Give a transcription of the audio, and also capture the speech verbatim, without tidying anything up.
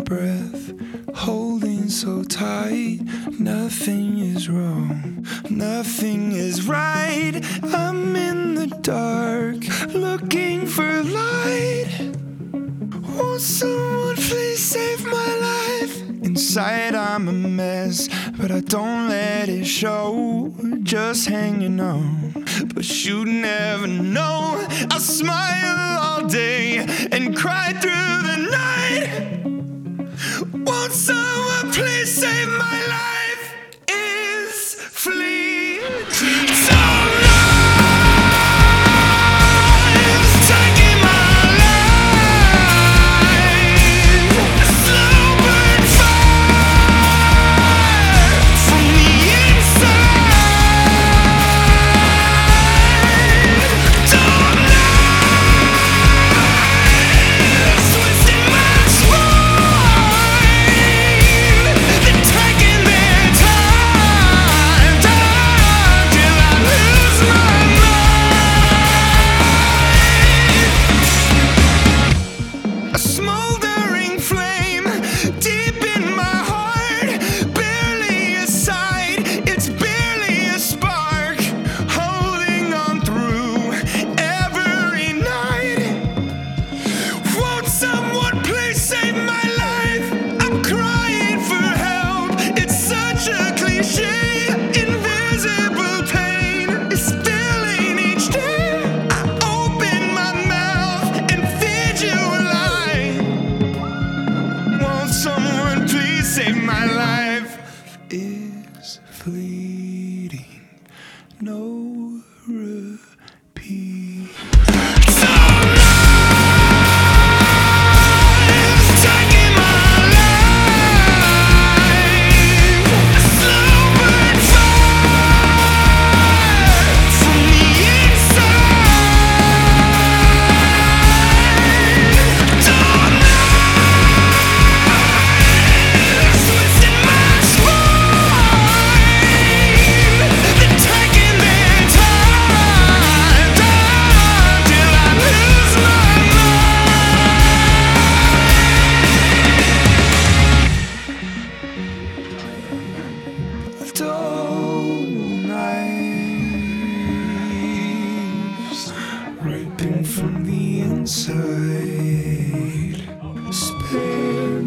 breath, holding so tight. Nothing is wrong, nothing is right. I'm in the dark, looking for light. Won't someone please save my life? Inside I'm a mess, but I don't let it show. Just hanging on, but you never know. I smile all day and cry through the night. Won't someone please save my life? Is fleeting. So save my life is fleeting, no repeat. Dull knives ripping from the inside. Spare